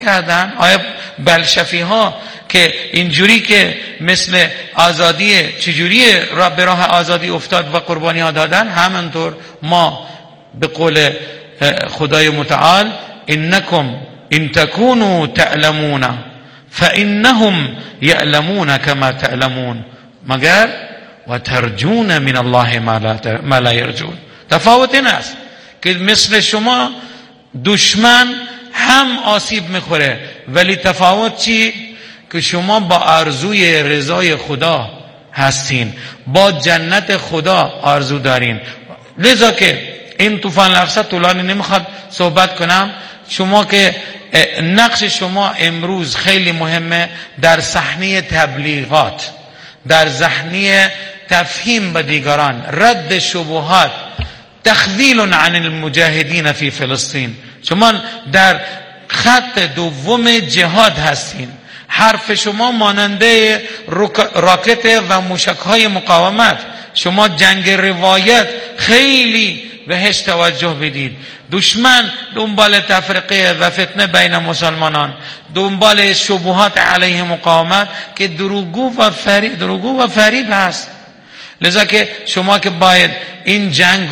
کردن؟ آیا بلشفی ها که اینجوری که مثل آزادی چجوری به راه آزادی افتاد و قربانی ها دادن، همینطور ما به قول خدای متعال انکم ان تکونوا تعلمون فانهم یعلمون کما تعلمون مگر و ترجون من الله ما لا یرجون. تفاوت این است که مثل شما دشمن هم آسیب میخوره، ولی تفاوت چی؟ که شما با آرزوی رضای خدا هستین، با جنت خدا آرزو دارین. لذا که این طوفان الاقصی طولانی نمیخواد صحبت کنم. شما که نقش شما امروز خیلی مهمه در صحنه تبلیغات، در صحنه تفهیم به دیگران، رد شبهات، تخذیل عن المجاهدین فی فلسطین. شما در خط دوم جهاد هستین. حرف شما ماننده راکت و موشک‌های مقاومت. شما جنگ روایت خیلی بهش توجه بدید. دشمن دنبال تفرقه و فتنه بین مسلمانان، دنبال شبهات علیه مقاومت که دروغگو و فریب هست. لذا که شما که باید این جنگ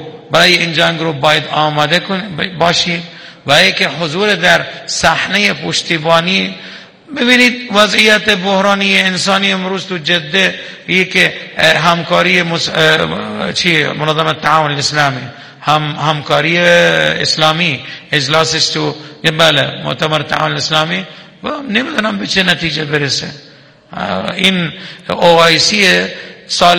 رو باید آماده باشید و اینکه حضور در صحنه پشتیبانی. ببینید وضعیت بحرانی انسانی امروز تو جده، که همکاری منظمه تعاون الاسلامی، همکاری اسلامی اجلاسش تو مؤتمر تعاون الاسلامی، نمیدونم به چه نتیجه برسه. این OIC سال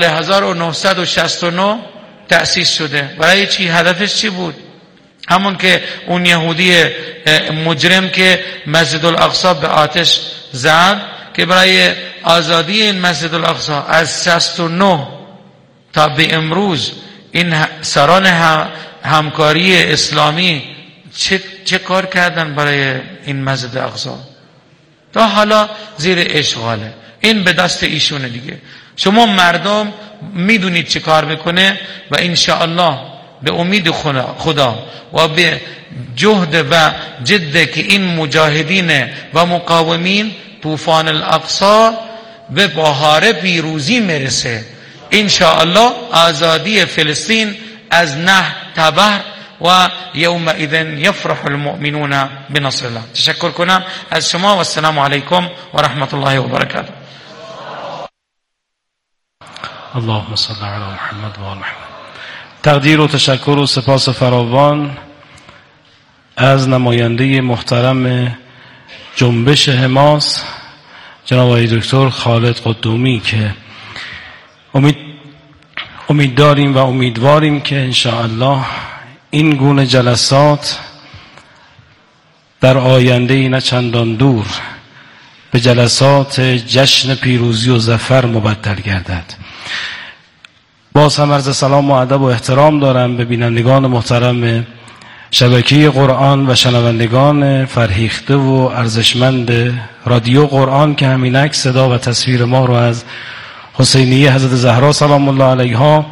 1969 تأسیس شده. برای چی؟ هدفش چی بود؟ همون که اون یهودی مجرم که مسجد الاقصی به آتش زد، که برای آزادی این مسجد الاقصی از 69 تا به امروز این سران همکاری اسلامی چه کار کردن برای این مسجد الاقصی؟ تا حالا زیر اشغاله. این به دست ایشونه دیگه. شما مردم میدونید چه کار میکنه و انشاءالله به امید خدا و به جهد و جد که این مجاهدین و مقاومین، طوفان الاقصی به بهار پیروزی میرسه. انشاءالله آزادی فلسطین از نه تبر و یومئذ یفرح المؤمنون بنصر الله. تشکر کنم از شما و السلام علیکم و رحمت الله و برکاته. اللهم صل علی محمد و آل محمد. تقدیر و تشکر و سپاس فراوان از نماینده محترم جنبش حماس جناب آقای دکتر خالد قدومی که امید داریم و امیدواریم که انشاءالله این گونه جلسات در آینده نه چندان دور به جلسات جشن پیروزی و ظفر مبدل گردد. باز هم عرض سلام و ادب و احترام دارم به بینندگان محترم شبکه قرآن و شنوندگان فرهیخته و ارزشمند رادیو قرآن که همینک صدا و تصویر ما رو از حسینیه حضرت زهرا سلام الله علیها،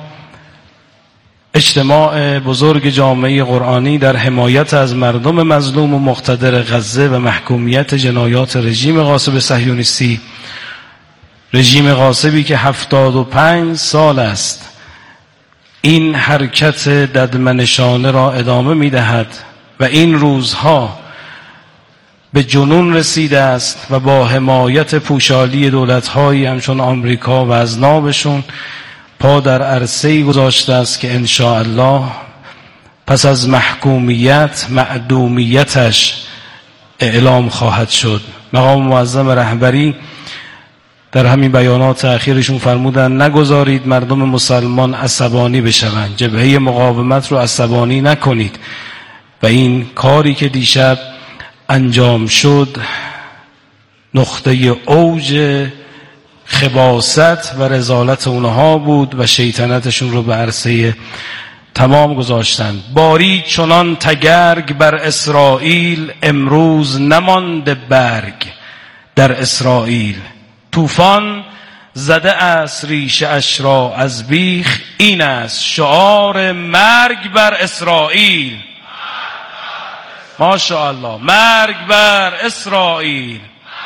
اجتماع بزرگ جامعه قرآنی در حمایت از مردم مظلوم و مقتدر غزه و محکومیت جنایات رژیم غاصب صهیونیستی، رژیم غاصبی که 75 سال است این حرکت ددمنشانه را ادامه می‌دهد و این روزها به جنون رسیده است و با حمایت پوشالی دولت‌هایی همچون آمریکا و اذنابشون پا در عرصه‌ای گذاشته است که انشاءالله پس از محکومیت معدومیتش اعلام خواهد شد. مقام معظم رهبری در همین بیانات اخیرشون فرمودن نگذارید مردم مسلمان عصبانی بشوند، جبهه مقاومت رو عصبانی نکنید و این کاری که دیشب انجام شد نقطه اوج خباثت و رذالت اونها بود و شیطنتشون رو به عرصه تمام گذاشتند. باری چنان تگرگ بر اسرائیل، امروز نمانده برگ در اسرائیل. طوفان زده است ریشه اش را از بیخ، این است شعار مرگ بر اسرائیل. ماشاءالله. مرگ بر اسرائیل،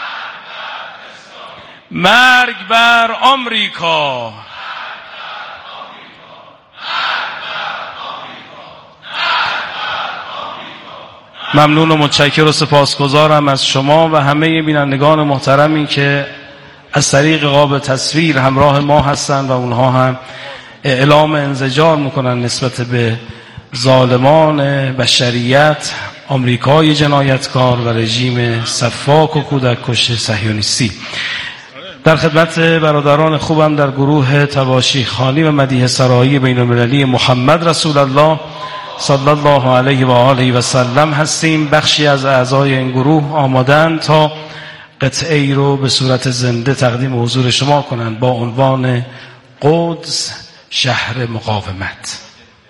مرگ بر آمریکا. ممنون و متشکر و سپاسگزارم از شما و همه بینندگان محترمی که از طریق قاب تصویر همراه ما هستند و اونها هم اعلام انزجار میکنن نسبت به ظالمان بشریت، آمریکای جنایتکار و رژیم سفاک و کودک کش صهیونیستی. در خدمت برادران خوبم در گروه تواشیح خوانی و مدیح سرایی بین المللی محمد رسول الله صلی الله علیه و آله و سلم هستیم. بخشی از اعضای این گروه آمادند تا قطعه‌ای رو به صورت زنده تقدیم حضور شما کنند با عنوان قدس شهر مقاومت.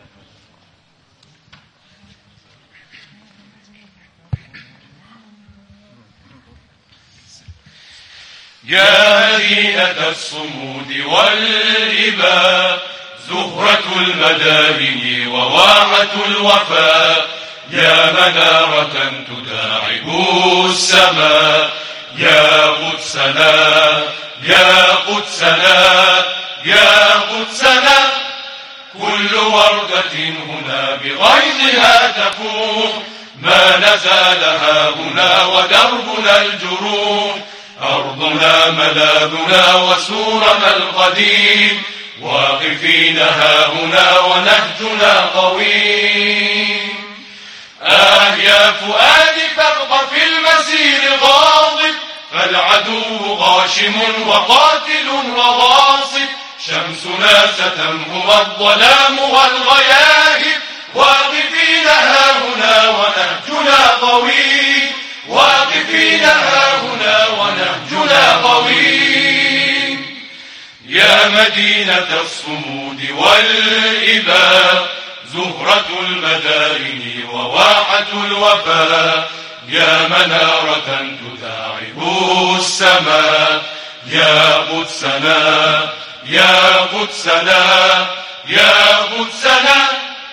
يا مدينة الصمود والإباء زهرة المدائن وواعة الوفاء يا منارة تداعب السماء يا قدسنا يا قدسنا يا قدسنا كل وردة هنا بغيظها تفوح ما نزال هاهنا ودربنا الجروح أرضنا ملاذنا وسورنا القديم واقفين هاهنا ونهجنا قويم يا فؤادي فاغض في المسير غاضب فالعدو غاشم وقاتل وغاصب شمسنا ستمهو الظلام والغياهب واقفين هاهنا ونهجنا قويم واقفين هاهنا ونهجنا قويم يا مدينة الصمود والإباء زهرة المدائن وواحة الوفاء يا منارة تداعب السماء يا قدسنا يا قدسنا يا قدسنا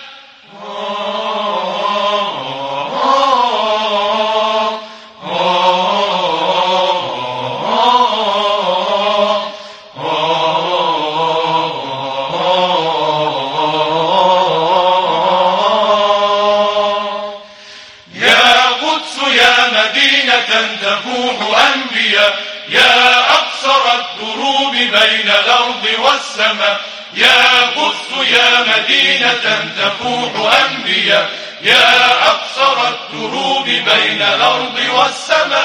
تفوح أنبياء يا أقصر الدروب بين الأرض والسماء يا قدس يا مدينة تفوح أنبياء يا أقصر الدروب بين الأرض والسماء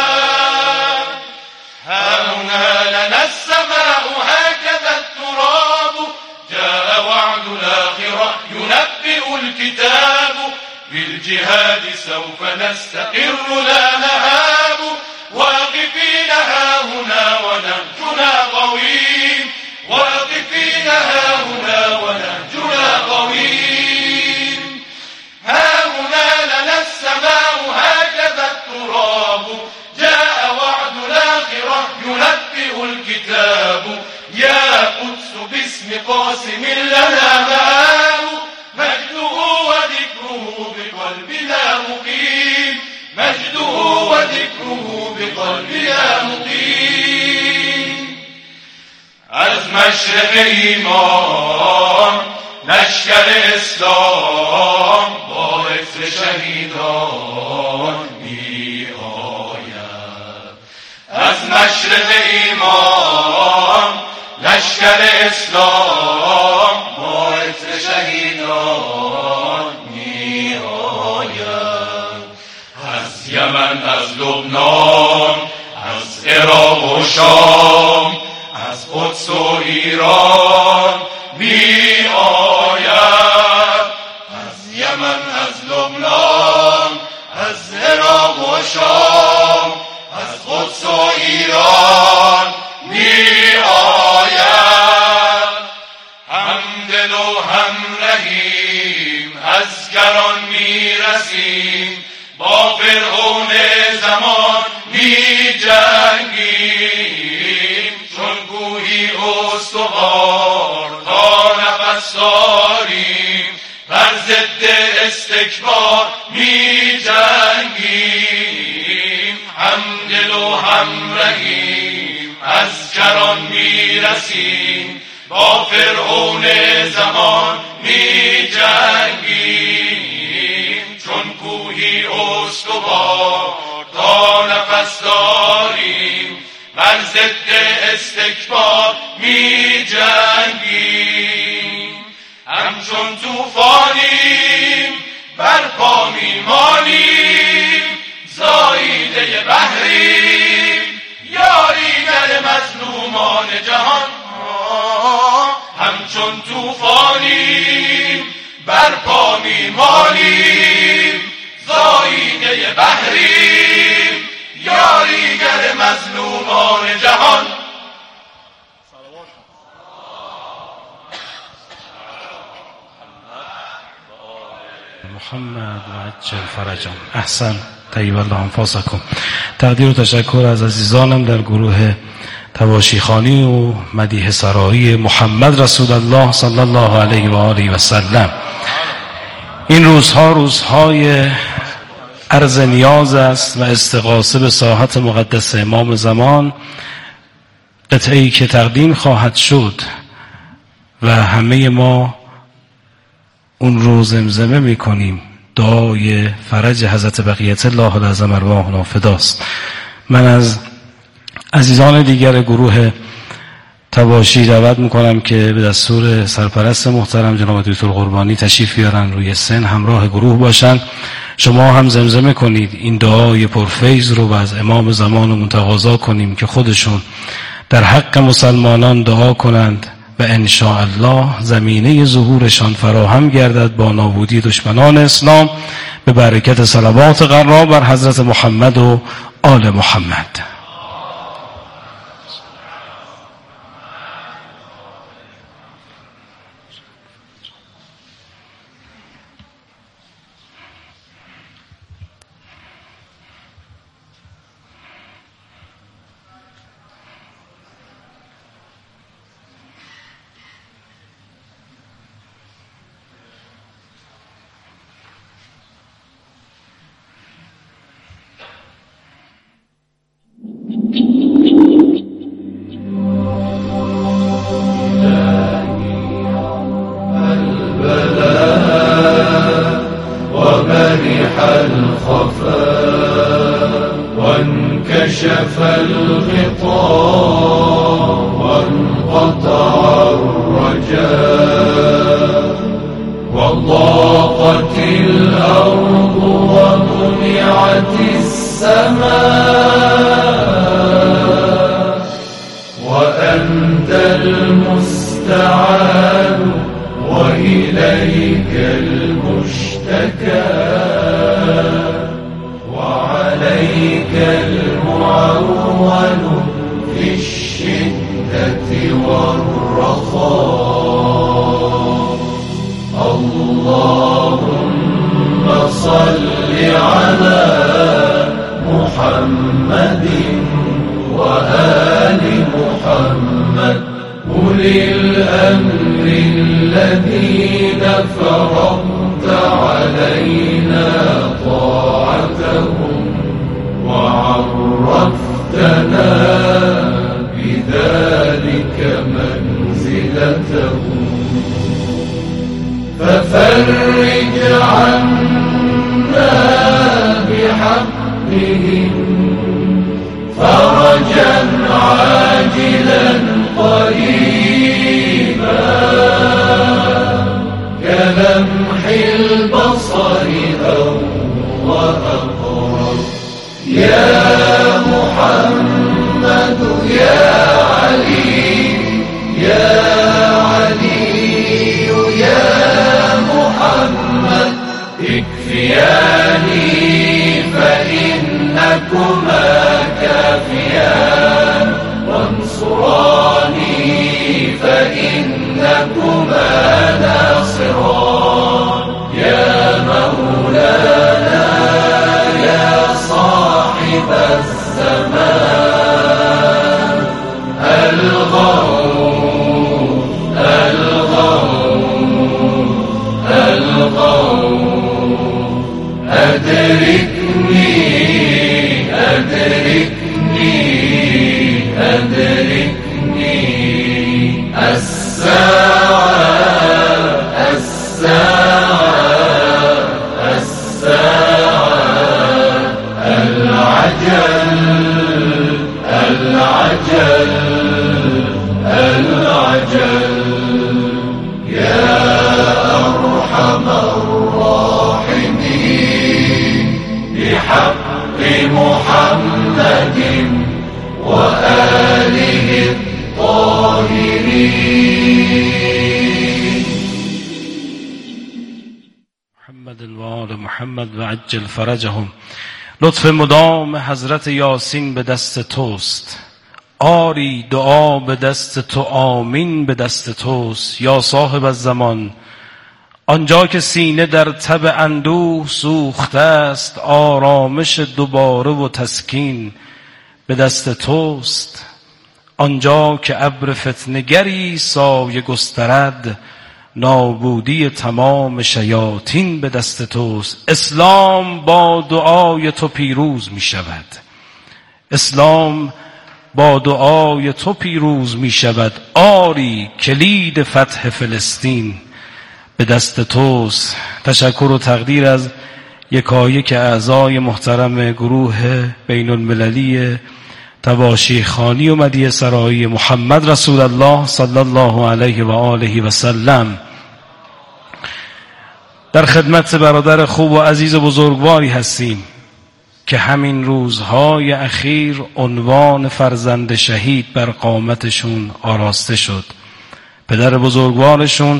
هاهنا لنا السماء هكذا التراب جاء وعد الآخرة ينبئ الكتاب بالجهاد سوف نستقر لا نهاب واقفين هاهنا ونهجنا قويم واقفين هاهنا ونهجنا قويم هاهنا لنا السماء هكذا التراب جاء وعد الآخرة ينبئ الكتاب يا قدس باسم قاسم لنا مآب مجده وذكره بقلبنا مقيم مجده وذكره بقلبنا مقيم از مشرق ایمان لشکر اسلام با عطر شهیدان می آید از مشرق ایمان لشکر اسلام با عطر شهیدان می آید از یمن از لبنان از عراق و شام از قدس و ایران می آید از یمن از لبنان از عراق و شام از قدس و ایران می آید همدل و همرهیم از گران می رسیم با فرعون زمان می جنگیم چون کوهی استوار تا نفس داریم بر ضد استکبار می جنگیم همدل و همرهیم، از کران میرسیم، با فرعون زمان می جنگیم. چون کوهی استوار تا نفس داریم، بر ضد استکبار می جنگیم. همچون طوفانیم بر پا می مانیم، زاییده بحریم یاریگر مظلومان جهان. همچون طوفانیم بر پا می مانیم، زاییده بحریم یاریگر مظلومان جهان. محمد و عجل فرجان. احسن. طیب الله انفاسکم. تقدیر و تشکر از عزیزانم در گروه تواشیخوانی و مدیح سرایی محمد رسول الله صلی الله علیه و آله و سلم. این روزها روزهای عرض نیاز است و استغاثه به ساحت مقدس امام زمان. قطعه‌ای که تقدیم خواهد شد و همه ما اون رو زمزمه میکنیم، دعای فرج حضرت بقیت الله العظم ارواحنا فداست. من از عزیزان دیگر گروه تواشی دعوت میکنم که به دستور سرپرست محترم جناب دکتر قربانی تشریف بیارن، روی سن همراه گروه باشن. شما هم زمزمه کنید این دعای پرفیض رو و از امام زمانمون تقاضا کنیم که خودشون در حق مسلمانان دعا کنند و انشاءالله زمینه ظهورشان فراهم گردد با نابودی دشمنان اسلام، به برکت صلوات قرار بر حضرت محمد و آل محمد. وانكشف الغطاء وانقطع الرجاء، وضاقت الأرض ومنعت السماء، وأنت المستعان وإليك المشتكى، وعليك المعول في الشدة والرخاء. اللهم صل على محمد وآل محمد أولي الأمر الذين فرضت علينا طاعتهم وعرفتنا بذلك منزلتهم، ففرج عنا بحقهم فرجا عاجلا قريبا، كلمح البصر أو وأقرب. يا محمد يا علي يا علي يا محمد، اكفياني فإنكما كافيان، وانصراني فإنكما ناصران. يا مولانا يا صاحب الزمان، الغوث الغوث الغوث، أدركني محمد و عجل فرجهم. لطف مدام حضرت یاسین به دست توست، آری دعا به دست تو، آمین به دست توست. یا صاحب الزمان، آنجا که سینه در تب اندوه سوخته است، آرامش دوباره و تسکین به دست توست. آنجا که ابر فتنه‌گری سایه گسترد، نابودی تمام شیاطین به دست توست. اسلام با دعای تو پیروز می شود، اسلام با دعای تو پیروز می شود. آری کلید فتح فلسطین به دست توست. تشکر و تقدیر از یکایک اعضای محترم گروه بین المللی تواشیح خوانی و مدیح سرایی محمد رسول الله صلی الله علیه و آله و سلم. در خدمت برادر خوب و عزیز و بزرگواری هستیم که همین روزهای اخیر عنوان فرزند شهید بر قامتشون آراسته شد. پدر بزرگوارشون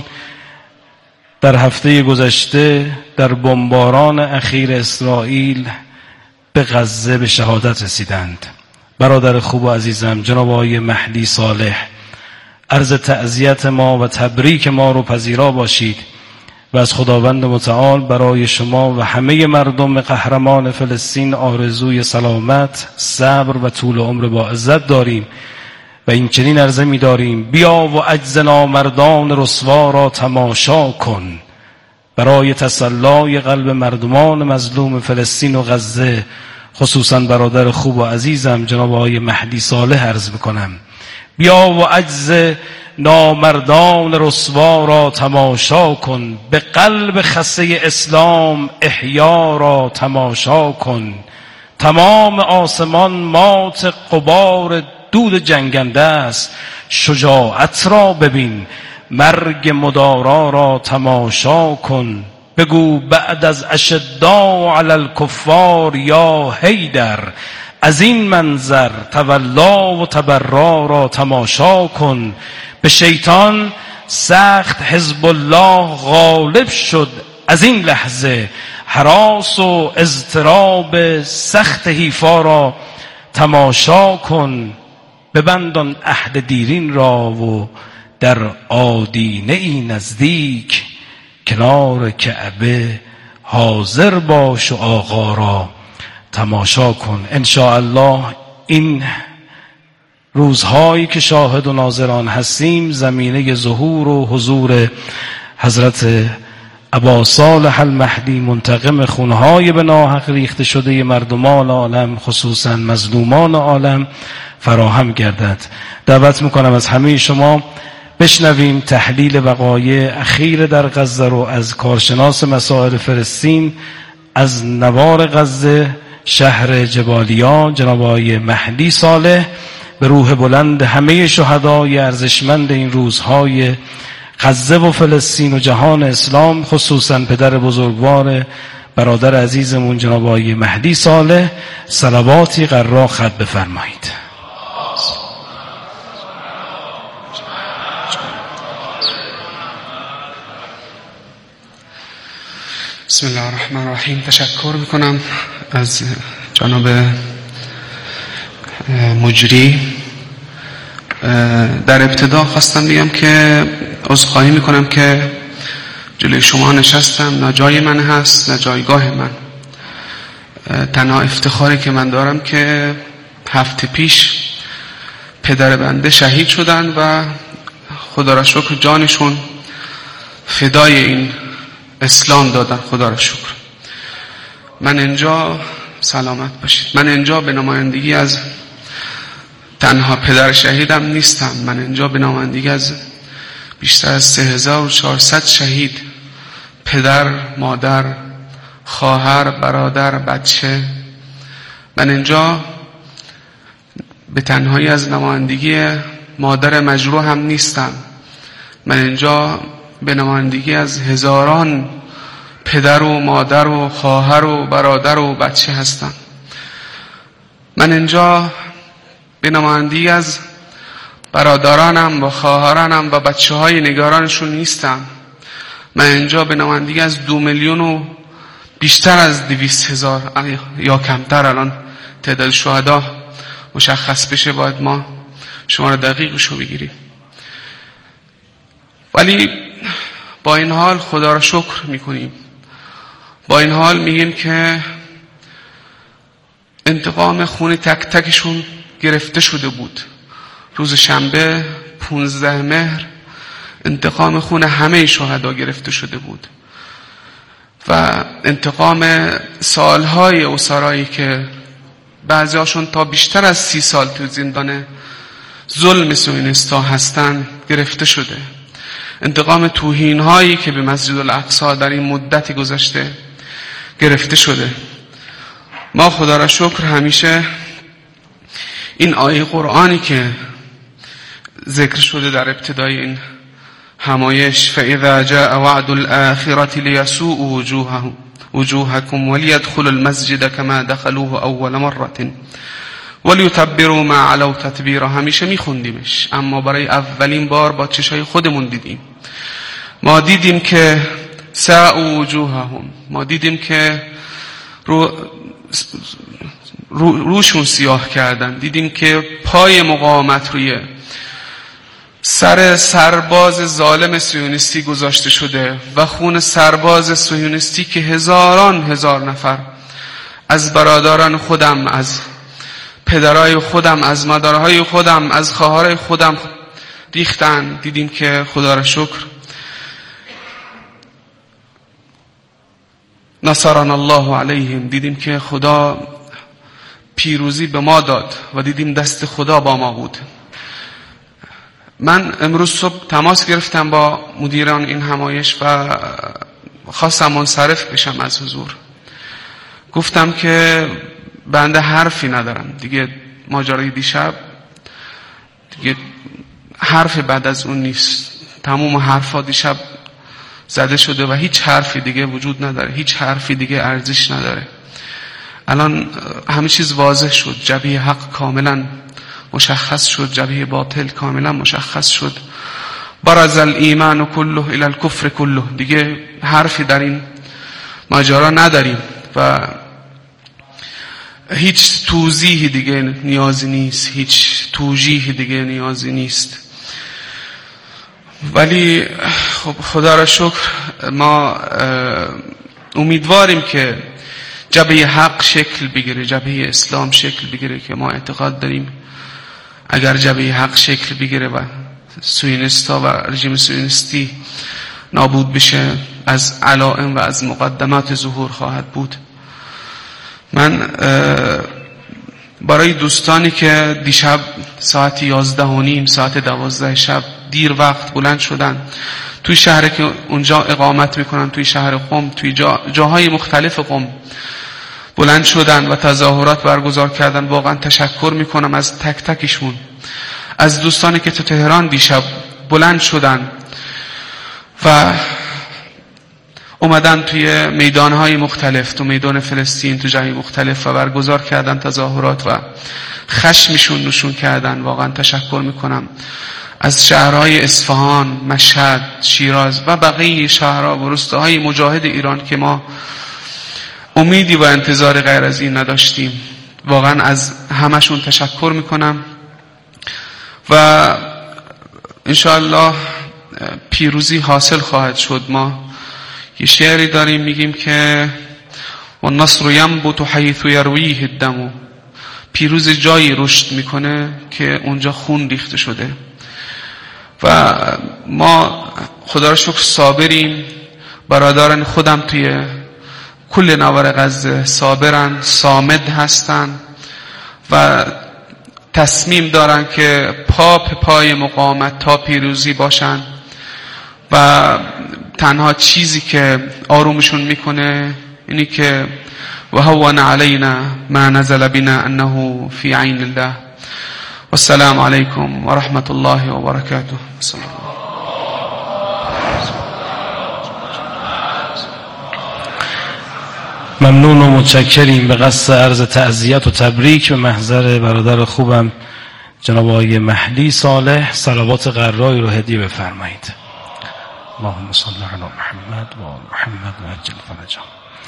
در هفته گذشته در بمباران اخیر اسرائیل به غزه به شهادت رسیدند. برادر خوب و عزیزم جناب آقای مهدی صالح، عرض تعزیت ما و تبریک ما رو پذیرا باشید و از خداوند متعال برای شما و همه مردم قهرمان فلسطین آرزوی سلامت، صبر و طول عمر با عزت داریم و این چنین عرضه می داریم: بیا و عجز نامردان رسوا را تماشا کن. برای تسلای قلب مردمان مظلوم فلسطین و غزه، خصوصا برادر خوب و عزیزم جناب آقای مهدی صالح عرض میکنم: بیا و عجز نامردان رسوا را تماشا کن، به قلب خسته اسلام احیا را تماشا کن. تمام آسمان مات غبار دود جنگنده است، شجاعت را ببین، مرگ مدارا را تماشا کن. بگو بعد از اشداء علی الکفار یا حیدر، از این منظر تولا و تبرا را تماشا کن. به شیطان سخت حزب الله غالب شد، از این لحظه هراس و اضطراب سخت حیفا را تماشا کن. ببندان عهد دیرین را و در آدینه ای نزدیک، کنار کعبه حاضر باش و آقا را تماشا کن. انشاءالله این روزهایی که شاهد و ناظران هستیم زمینه ظهور و حضور حضرت ابا صالح المهدی منتقم خونهای به ناحق ریخته شده مردمان عالم، خصوصا مظلومان عالم، فراهم گردد. دعوت میکنم از همه شما بشنویم تحلیل وقایع اخیر در غزه رو از کارشناس مسائل فلسطین از نوار غزه شهر جبالیا جناب آقای مهدی صالح، به روح بلند همه شهدای ارزشمند این روزهای غزه و فلسطین و جهان اسلام، خصوصا پدر بزرگوار برادر عزیزمون جناب آقای مهدی صالح، صلواتی قرار ختم بفرمایید. بسم الله الرحمن الرحیم. تشکر میکنم از جناب مجری. در ابتدا خواستم بگم که عذرخواهی میکنم که جلوی شما نشستم، نه جای من هست نه جایگاه من. تنها افتخاری که من دارم که هفته پیش پدر بنده شهید شدن و خدا را شکر جانشون فدای این اسلام دادن، خدا را شکر. من اینجا سلامت باشید. من اینجا به نمایندگی از تنها پدر شهیدم نیستم، من اینجا به نمایندگی از بیشتر از 3400 شهید، پدر، مادر، خواهر، برادر، بچه. من اینجا به تنهایی از نمایندگی مادر مجروح هم نیستم، من اینجا به نمایندگی از هزاران پدر و مادر و خواهر و برادر و بچه هستم. من اینجا به نمایندگی از برادرانم و خواهرانم و بچه های نگارانشون نیستم، من اینجا به نمایندگی از 2 میلیون و بیشتر از 200,000 یا کمتر، الان تعداد شهدا مشخص بشه باید ما شماره دقیقشو بگیریم. ولی با این حال خدا را شکر میکنیم، با این حال میگیم که انتقام خون تک تکشون گرفته شده بود. روز شنبه 15 مهر انتقام خون همه شهدا گرفته شده بود و انتقام سالهای اسرایی که بعضی هاشون تا بیشتر از 30 سال تو زندان ظلم صهیونیست‌ها هستن گرفته شده. انتقام توهین هایی که به مسجد الاقصی در این مدت گذشته گرفته شده. ما خدا را شکر همیشه این آیه قرآنی که ذکر شده در ابتدای این همایش، فَإِذَا جَاءَ وَعْدُ الْآخِرَةِ لِيَسُوءُ وُجُوهَكُمْ وَلِيَدْخُلُوا الْمَسْجِدَ كَمَا دَخَلُوهُ أَوَّلَ مَرَّةٍ وَلِيُتَبِّرُوا مَا عَلَوْا تَتْبِيرًا. همیشه میخوندیمش، اما برای اولین بار با چشای خودمون دیدیم. ما دیدیم که سَاءُ وُجُوهَهُمْ، ما دیدیم که روشون سیاه کردن، دیدیم که پای مقاومت روی سر سرباز ظالم صهیونیستی گذاشته شده و خون سرباز صهیونیستی که هزاران هزار نفر از برادران خودم، از پدرای خودم، از مادرهای خودم، از خواهرای خودم ریختن. دیدیم که خدا را شکر نصرنا الله علیهم، دیدیم که خدا پیروزی به ما داد و دیدیم دست خدا با ما بود. من امروز صبح تماس گرفتم با مدیران این همایش و خواستم منصرف بشم از حضور. گفتم که بنده حرفی ندارم دیگه، ماجرای دیشب دیگه حرف بعد از اون نیست، تمام حرفا دیشب زده شده و هیچ حرفی دیگه وجود نداره، هیچ حرفی دیگه ارزش نداره. الان همه چیز واضح شد، جبهه حق کاملا مشخص شد، جبهه باطل کاملا مشخص شد. برز الایمان کله الی الکفر کله، دیگه حرفی در این ماجرا نداریم و هیچ توضیح دیگه نیازی نیست، هیچ توجیه دیگه نیازی نیست. ولی خب خدا را شکر ما امیدواریم که جبهه حق شکل بگیره، جبهه اسلام شکل بگیره، که ما اعتقاد داریم اگر جبهه حق شکل بگیره و صهیونیست‌ها و رژیم صهیونیستی نابود بشه، از علائم و از مقدمات ظهور خواهد بود. من برای دوستانی که دیشب ساعت 11:30 ساعت 12 شب دیر وقت بلند شدن، توی شهری که اونجا اقامت میکنن، توی شهر قم، توی جاهای مختلف قم بلند شدن و تظاهرات برگزار کردن، واقعا تشکر میکنم از تک تکشون. از دوستانی که تو تهران دیشب بلند شدن و اومدن توی میدانهای مختلف، تو میدان فلسطین، تو جای مختلف و برگزار کردن تظاهرات و خشمشون نشون کردن، واقعا تشکر میکنم. از شهرهای اصفهان، مشهد، شیراز و بقیه شهرها و روستاهای مجاهد ایران که ما امیدی و انتظار غیر از این نداشتیم، واقعا از همشون تشکر میکنم و انشاءالله پیروزی حاصل خواهد شد. ما یه شعری داریم میگیم که والنصر ینبت حیث یرویه الدم، پیروز جایی رشد میکنه که اونجا خون ریخته شده و ما خدا را شکر صابریم. برادران خودم توی کل نوار غزه صابرن، صامد هستن و تصمیم دارن که پای مقاومت تا پیروزی باشن و تنها چیزی که آرومشون میکنه اینی که وهون علینا ما نزل بنا انه فی عین الله. والسلام علیکم و رحمت الله و برکاته. ممنون و متشکریم. به قصد عرض تعزیت و تبریک به محضر برادر خوبم جناب آقای مهدی صالح صلوات قرایی رو هدیه بفرمایید. اللهم صل علی محمد و آل محمد و عجل فرجهم.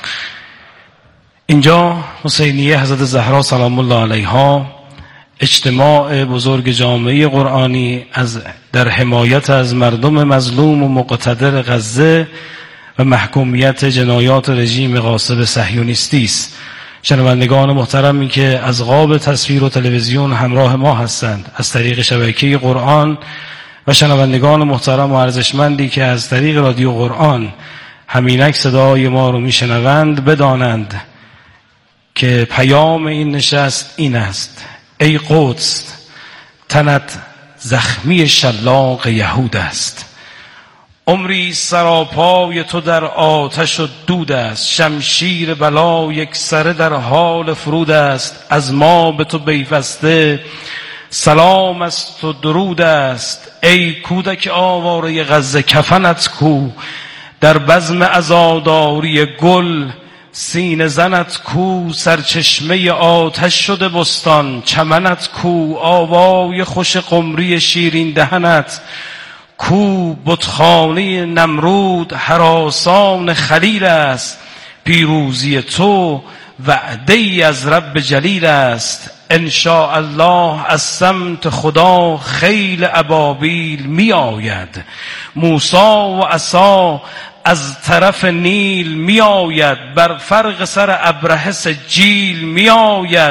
اینجا حسینیه حضرت زهرا سلام الله علیها، اجتماع بزرگ جامعه قرآنی در حمایت از مردم مظلوم و مقتدر غزه و محکومیت جنایات رژیم غاصب صهیونیستی است. شنوندگان محترمی که از قاب تصویر و تلویزیون همراه ما هستند از طریق شبکه قرآن و شنوندگان محترم و ارزشمندی که از طریق رادیو قرآن همینک صدای ما رو میشنوند، بدانند که پیام این نشست این است: ای قدس، تنت زخمی شلاق یهود است. عمری سراپای تو در آتش و دود است. شمشیر بلا یک سره در حال فرود است. از ما به تو پیوسته سلام است و درود است. ای کودک آواره غزه، کفنت کو در بزم عزاداری گل، سینه زنت کو سرچشمه آتش شده بستان، چمنت کو آوای خوش قمری شیرین دهنت کو بتخانه نمرود هراسان خلیل است. پیروزی تو وعده ای از رب جلیل است. ان شاء الله از سمت خدا خیل ابابیل می آید. موسی و عصا از طرف نیل می آید. بر فرق سر ابرهه سجیل می آید.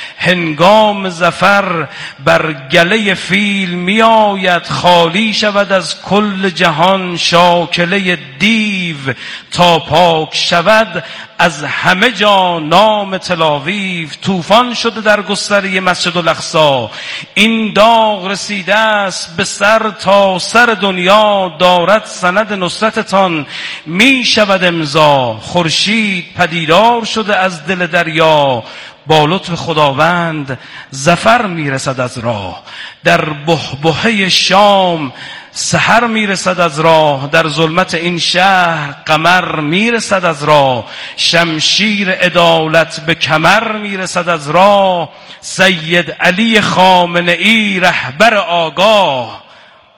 هنگام ظفر بر گله فیل می آید. خالی شود از کل جهان شاکله دیو، تا پاک شود از همه جا نام تلاویو. طوفان شده در گستره مسجد الاقصی، این داغ رسیده است به سر تا سر دنیا. دارد سند نصرتتان می شود امضا. خورشید پدیدار شده از دل دریا، با لطف خداوند ظفر میرسد از راه. در بحبوحه شام سحر میرسد از راه. در ظلمت این شهر قمر میرسد از راه. شمشیر عدالت به کمر میرسد از راه. سید علی خامنه‌ای رهبر آگاه،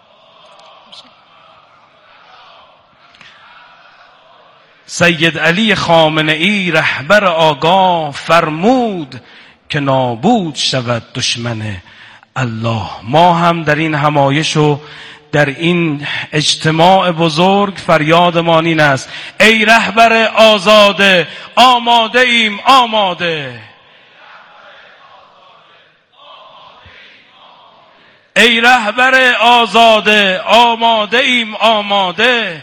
سید علی خامنه‌ای رهبر آگاه، فرمود که نابود شود دشمن الله. ما هم در این همایش و در این اجتماع بزرگ فریادمان این است: ای رهبر آزاده، آماده ایم آماده. ای رهبر آزاده، آماده ایم آماده.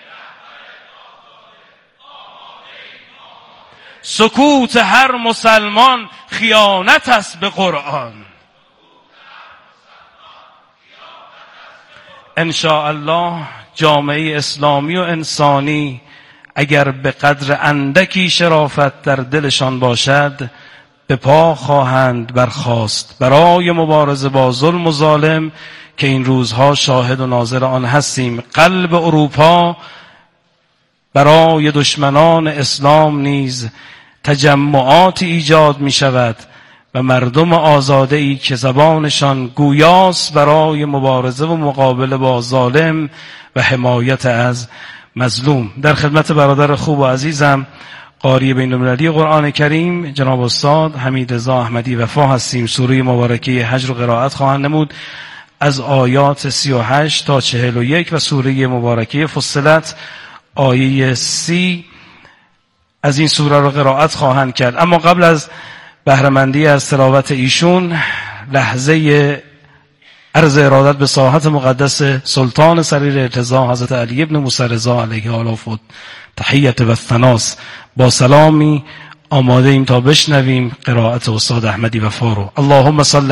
سکوت هر مسلمان خیانت است به قرآن. ان شاء الله جامعه اسلامی و انسانی اگر به قدر اندکی شرافت در دلشان باشد، به پا خواهند برخاست برای مبارزه با ظلم و ظالم که این روزها شاهد و ناظر آن هستیم. قلب اروپا برای دشمنان اسلام نیز تجمعاتی ایجاد می شود و مردم آزاده‌ای که زبانشان گویاست برای مبارزه و مقابله با ظالم و حمایت از مظلوم. در خدمت برادر خوب و عزیزم قاری بین‌المللی قرآن کریم جناب استاد حمیدرضا احمدی وفا هستیم. سوره مبارکه حج رو قرائت خواهند نمود از آیات 38 تا 41 و سوره مبارکه فصلت آیه 30 از این سوره رو قرائت خواهند کرد. اما قبل از بهره‌مندی از تلاوت ایشون لحظه عرض ارادت به ساحت مقدس سلطان سریر ارتضا حضرت علی ابن موسی رضا علیه آله فوت تحیت و ثناست. با سلامی آماده ایم تا بشنویم قرائت استاد احمدی وفا رو. اللهم صل